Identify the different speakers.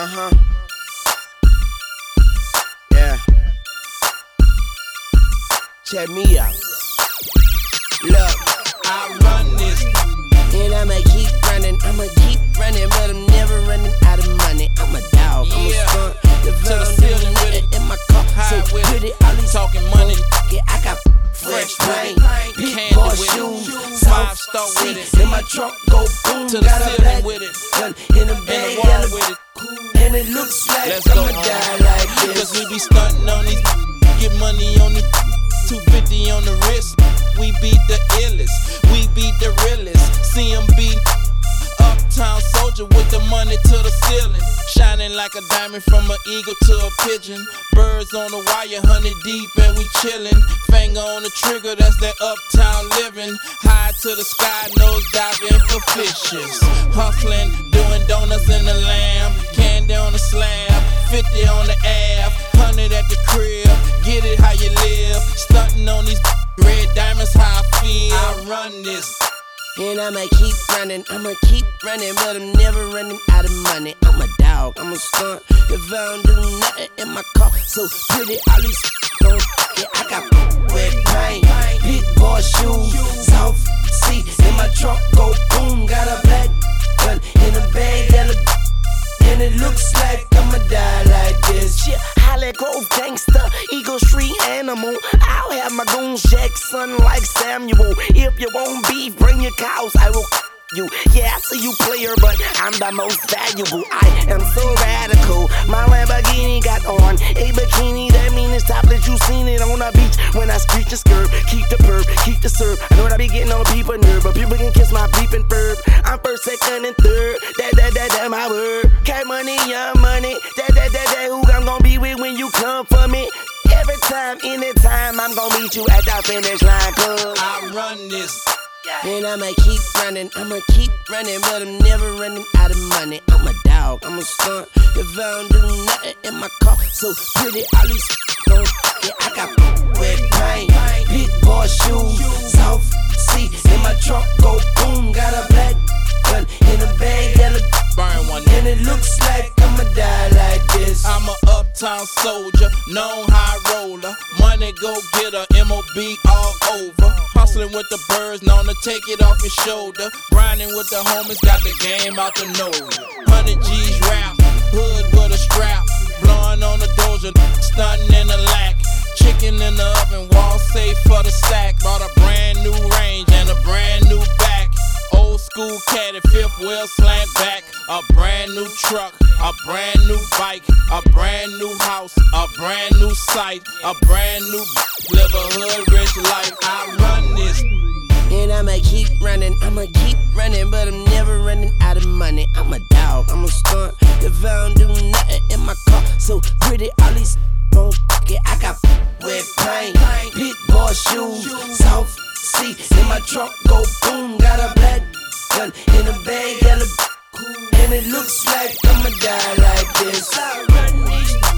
Speaker 1: Uh-huh. Yeah. Check me out. Look,
Speaker 2: I run this,
Speaker 1: and I'ma keep running, but I'm never running out of money. I'm a dog, I'm a
Speaker 2: Yeah.
Speaker 1: skunk.
Speaker 2: To the ceiling with it.
Speaker 1: In my car,
Speaker 2: High
Speaker 1: so
Speaker 2: with
Speaker 1: pretty,
Speaker 2: it.
Speaker 1: all these
Speaker 2: Talking money.
Speaker 1: Yeah, I got
Speaker 2: Fresh
Speaker 1: paint,
Speaker 2: with it.
Speaker 1: big
Speaker 2: Candy
Speaker 1: boy
Speaker 2: with it.
Speaker 1: shoes,
Speaker 2: 5-star with it.
Speaker 1: in my trunk, go boom,
Speaker 2: To the
Speaker 1: got a
Speaker 2: ceiling
Speaker 1: black
Speaker 2: with it.
Speaker 1: gun in the
Speaker 2: In
Speaker 1: bag,
Speaker 2: the wall with it.
Speaker 1: and it looks like
Speaker 2: Let's go.
Speaker 1: I'ma die like this.
Speaker 2: Cause we be stunting on these, get money on these, 250 on the wrist. We beat the illest, we beat the realest. CMB, uptown soldier with the money to the ceiling. Shining like a diamond from an eagle to a pigeon. Birds on the wire, 100 deep and we chillin'. Finger on the trigger, that's that uptown living. High to the sky, nose diving for fishes. Hustling, doing donuts in the lamb. Candy on the slab, 50 on the ab, 100 at the crib. Get it how you live. Stunting on these red diamonds, how I feel. I run this.
Speaker 1: And I'ma keep running, but I'm never running out of money. I'm a dog, I'm a skunk. If I don't do nothing in my car, so pretty, all these don't. Yeah, I got red paint, big boy shoes, soft seats in my trunk, go boom. Got a black gun in a bag, yellow, and it looks like I'ma die like this. Shit, Holly Grove gangster, Eagle Street animal. I'll have my goons Jackson like Samuel. If you want beef, bring your cows, I will you. Yeah, I see you player, but I'm the most valuable. I am so radical. My Lamborghini got on a bikini. That mean it's topless. You seen it on the beach when I screech and skirt. Keep the perp, keep the serve. I know that I be getting on people nerve, but people can kiss my bleeping verb. I'm first, second, and third. That my word. Cash money, young money. That who I'm gonna be with when you come for me. Every time, anytime, I'm gonna meet you at the finish line, cuz
Speaker 2: I run this.
Speaker 1: and I'ma keep running, but I'm never running out of money. I'm a dog, I'm a skunk. If I don't do nothing in my car, so pretty, all these don't. Yeah, I got red paint, big boy shoes, soft seats in my trunk, go boom. Got a black gun in a bag, yellow,
Speaker 2: Burn one.
Speaker 1: and it looks like I'ma die like this.
Speaker 2: I'm a uptown soldier, known high roller. Money go getter, MOB all over. Hustling with the birds, known to take it off his shoulder. Grinding with the homies, got the game out the nose. 100 G's rap, hood with a strap. Blowing on the doja, stunting in the lack. Chicken in the oven, wall safe for the stack. Bought a brand new range and a brand new back. Old school caddy, fifth wheel slant back. A brand new truck, a brand new bike, a brand new house, a brand new site, a brand new live a hood rich life. I run this.
Speaker 1: And I'ma keep running, but I'm never running out of money. I'm a dog, I'm a skunk. If I don't do nothing in my car, so pretty, all these don't. Yeah, I got red paint, big boy shoes, soft seats in my trunk, go boom. Got a black gun in a bag, yellow, and it looks like I'ma die like this. I run these